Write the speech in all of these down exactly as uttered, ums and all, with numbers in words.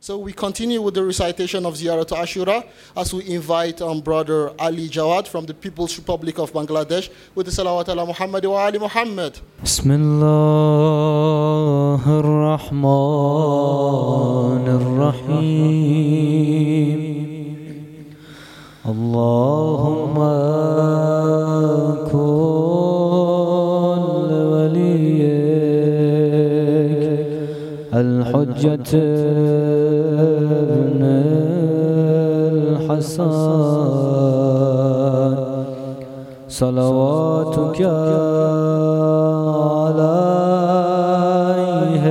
So we continue with the recitation of Ziyarat Ashura as we invite um, Brother Ali Jawad from the People's Republic of Bangladesh with the Salawat ala Muhammad wa Ali Muhammad. Bismillah ar-Rahman ar-Rahim. Allahumma kun waliyik al-Hujjat صلواتك عليه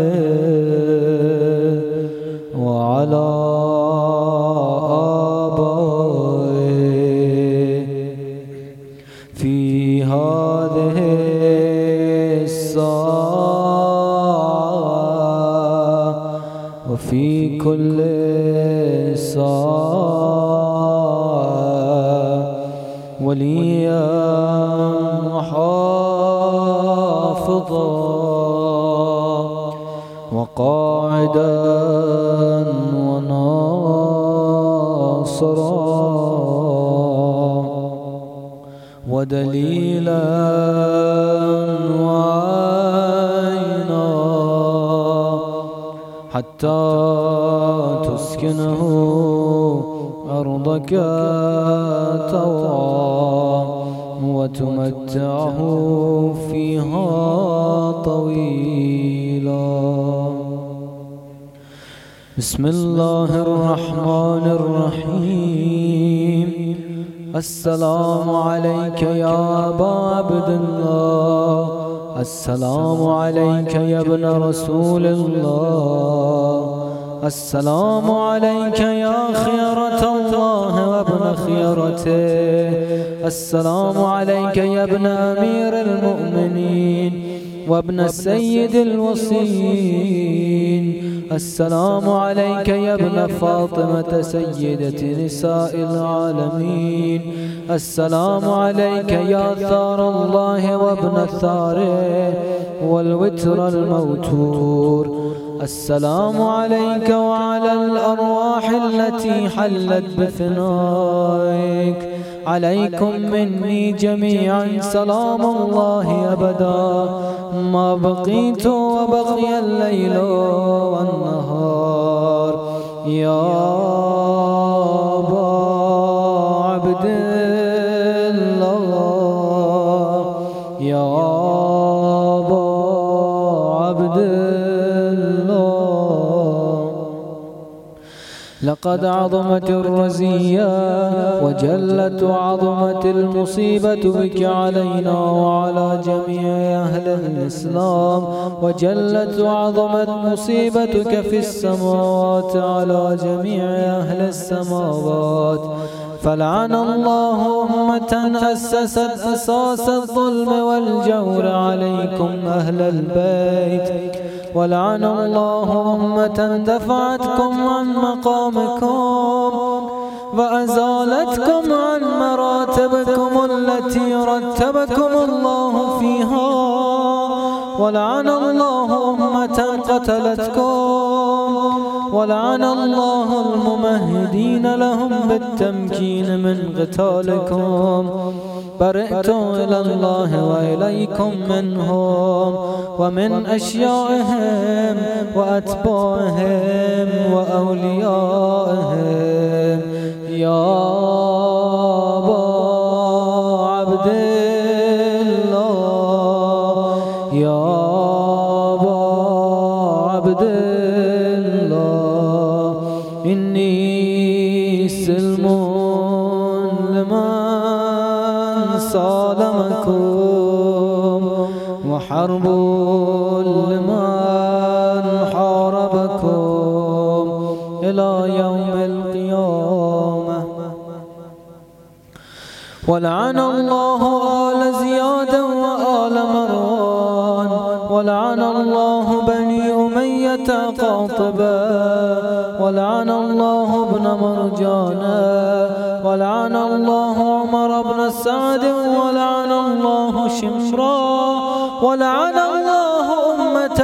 وعلى آبائه في هذه الساعة وفي كل ساعة وليا وحافظا وقاعدا وناصرا ودليلا وعينا حتى تسكنه أرضك طوعا وتمتعه فيها طويلا. بسم الله الرحمن الرحيم. السلام عليك يا أبا عبد الله، السلام عليك يا ابن رسول الله، السلام عليك يا خيرة الله وابن خيرته، السلام عليك يا ابن أمير المؤمنين وابن السيد الوصيين، السلام عليك يا ابن فاطمة سيدة نساء العالمين، السلام عليك يا ثار الله وابن الثاره والوتر الموتور، السلام عليك وعلى الأرواح التي حلت بفنائك، عليكم مني جميعا سلام الله أبدا ما بقيت وبقي الليل والنهار. يا أبا عبد الله، يا أبا عبد الله، لقد عظمت الرزية وجلت وعظمت المصيبة بك علينا وعلى جميع أهل الإسلام، وجلت وعظمت مصيبتك في السماوات على جميع أهل السماوات، فلعن الله أمة أسست أساس الظلم والجور عليكم أهل البيت، ولعن الله أمة دفعتكم عن مقامكم وأزالتكم عن مراتبكم التي رتبكم الله فيها، ولعن الله أمة قتلتكم، ولعن الله الممهدين لهم بالتمكين من قتالكم. برئت إلى الله وإليكم منهم ومن أشيائهم وأتباعهم وأوليائهم. يا أبا عبد الله، يا أبا عبد الله، إني سلم لمن سالمكم وحرب لمن حاربكم إلى يوم القيامة. ولعن الله آل زياد وآل مروان، ولعن الله بني أمية قاطبة، ولعن الله ابن مرجانة، ولعن الله عمر بن سعد، ولعن الله شمرا، ولعن الله أمة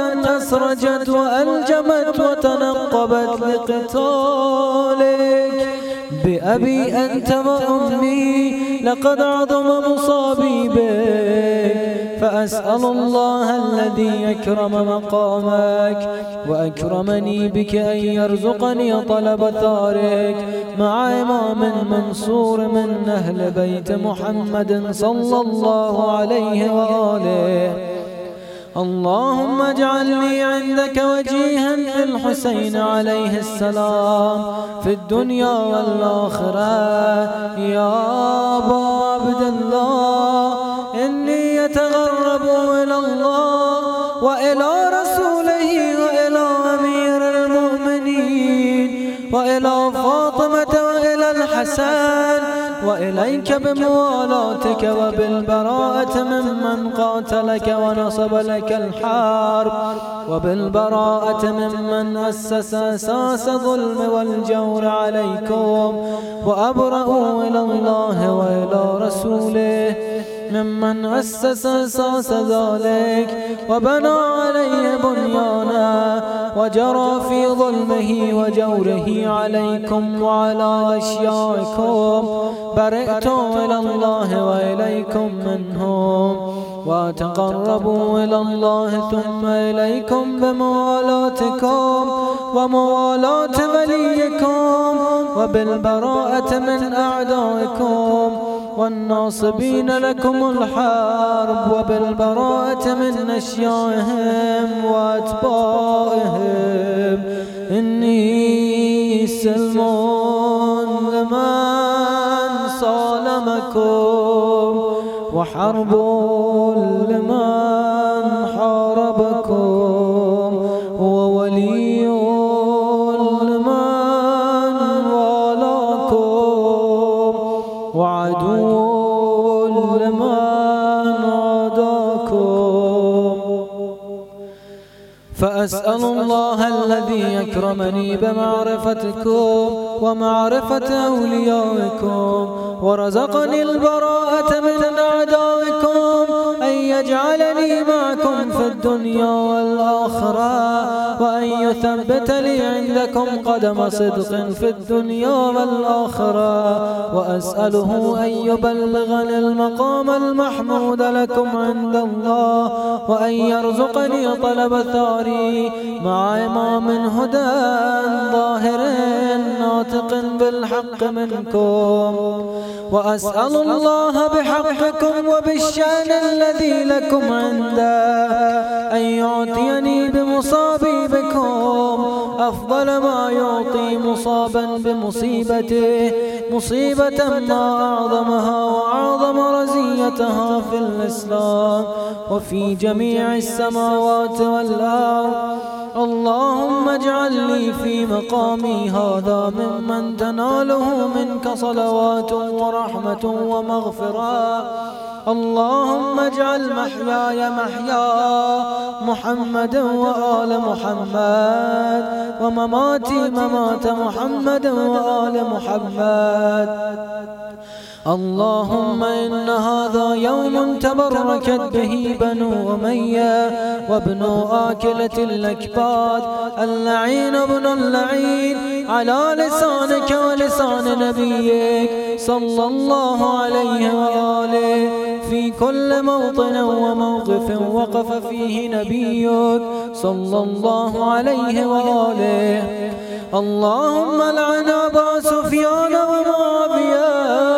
أسرجت وألجمت وتنقبت لقتالك. بأبي أنت وأمي لقد عظم مصابي بك، فأسأل الله الذي أكرم مقامك وأكرمني بك أن يرزقني طلب ثارك مع إمام منصور من أهل بيت محمد صلى الله عليه وآله. اللهم اجعلني عندك وجيها في الحسين عليه السلام في الدنيا والآخرة. يا أبا عبد الله إني يتغرب إلى الله وإلى رسوله وإلى أمير المؤمنين وإلى فاطمة وإلى الحسن وإليك بموالاتك وبالبراءة ممن قاتلك ونصب لك الحرب، وبالبراءة ممن أسس أساس الظلم والجور عليكم، وأبرأوا إلى الله وإلى رسوله ممن أسس أساس ذلك وبنى عليه بنيانا وجرى في ظلمه وجوره عليكم وعلى أشيائكم. برئت إلى الله وإليكم منهم، وتقربوا إلى الله ثم إليكم بموالاتكم وموالاة وليكم وبالبراءة من أعدائكم والناصبين لكم الحرب، وبالبراءة من أشيائهم وأتباعهم. إني سلم لمن صالمكم وحرب لمن حاربكم، وولي لمن والاكم وعدو لمن عاداكم. فأسأل الله الذي أكرمني بمعرفتكم ومعرفة أوليائكم ورزقني البراءة من أعدائكم أن يجعلني معكم في الدنيا والآخرة، وأن يثبت لي عندكم قدم صدق في الدنيا والآخرة، وأسأله أن يبلغني المقام المحمود لكم عند الله، وأن يرزقني طلب ثاري مع إمام هدى ظاهر ناطق بالحق منكم. وأسأل الله بحقكم وبالشأن الذي لكم عنده أن يعطيني بمصابي بكم أفضل ما يعطي مصابا بمصيبته، مصيبة ما أعظمها وأعظم رزيتها في الإسلام وفي جميع السماوات والأرض. اللهم اجعل لي في مقامي هذا ممن تناله منك صلوات ورحمة ومغفرة. اللهم اجعل محياي محيا محمد وآل محمد، ومماتي ممات محمد وآل محمد. اللهم إن هذا يوم تبركت به بنو أمية وابن آكلة الأكباد اللعين ابن اللعين على لسانك ولسان نبيك صلى الله عليه وآله في كل موطن وموقف وقف فيه نبيك صلى الله عليه وآله. اللهم لعن أبا سفيان ومعاوية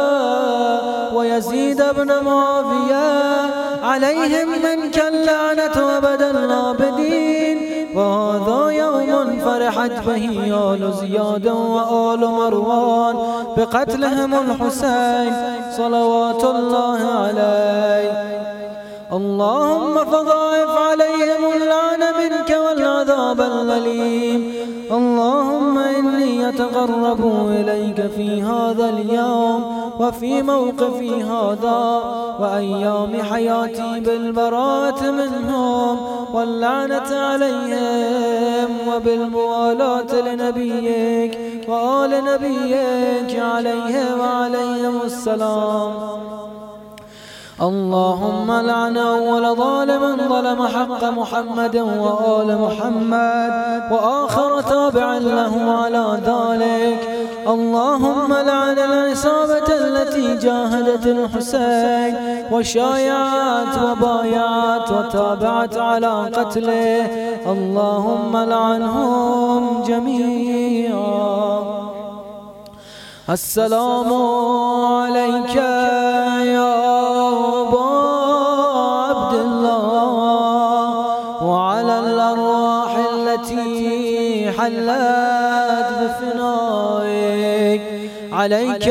ويزيد بن معاوية عليهم منك اللعنة أبد الآبدين. وهذا يوم فرحت به آل زياد وآل مروان بقتلهم الحسين صلوات الله عليه. اللهم فضاعف عليهم اللعنة منك والعذاب الأليم. اللهم إني أتقرب إليك في هذا اليوم وفي موقفي هذا وأيام حياتي بالبراءة منهم واللعنة عليهم وبالموالاة لنبيك وآل نبيك عليه وعليهم السلام. اللهم لعن أول ظالم ظلم حق محمد وآل محمد وآخر تابع له على ذلك. اللهم لعن العصابة التي جاهدت الحسين وشايعت وبايعت وتابعت على قتله. اللهم لعنهم جميعا. السلام عليك يا أبا عبد الله وعلى الأرواح التي حلت بفنائك. عليك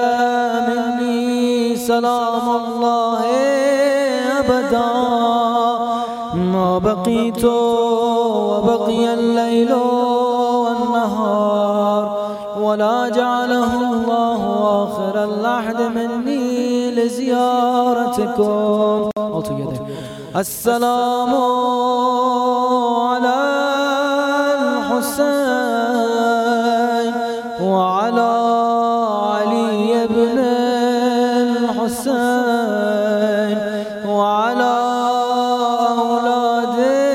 مني سلام الله أبدا ما بقيت وبقي الليل والنهار ولا جعله الله آخر اللحد مني لزيارتكم. السلام على الحسين وعلى علي بن الحسين وعلى أولاد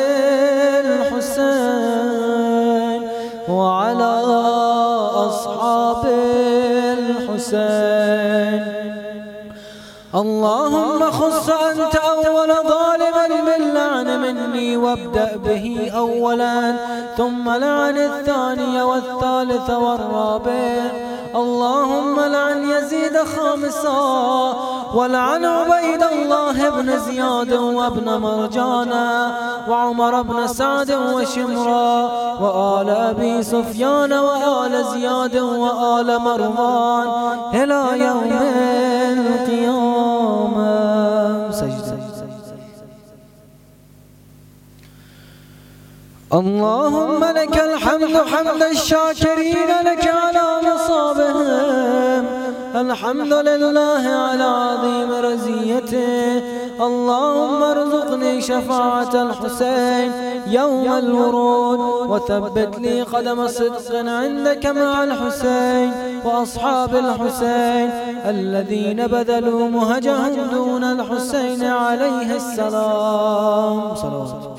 الحسين وعلى أصحاب الحسين. اللهم خص أنت أول ظالم باللعن مني وابدأ به أولا ثم لعن الثاني والثالث والرابع. اللهم لعن يزيد خامسا ولعن عبيد الله بن زياد وابن مرجانا وعمر بن سعد وشمرا وآل أبي سفيان وآل زياد وآل مروان إلى يوم القيامة. سجدة. اللهم لك الحمد حمد الشاكرين لك على مصابهم. الحمد لله على عظيم رزيته. اللهم ارزقني شفاعة الحسين يوم الورود وثبت لي قدم صدق عندك مع الحسين وأصحاب الحسين الذين بذلوا مهجهم دون الحسين عليه السلام. صلوات.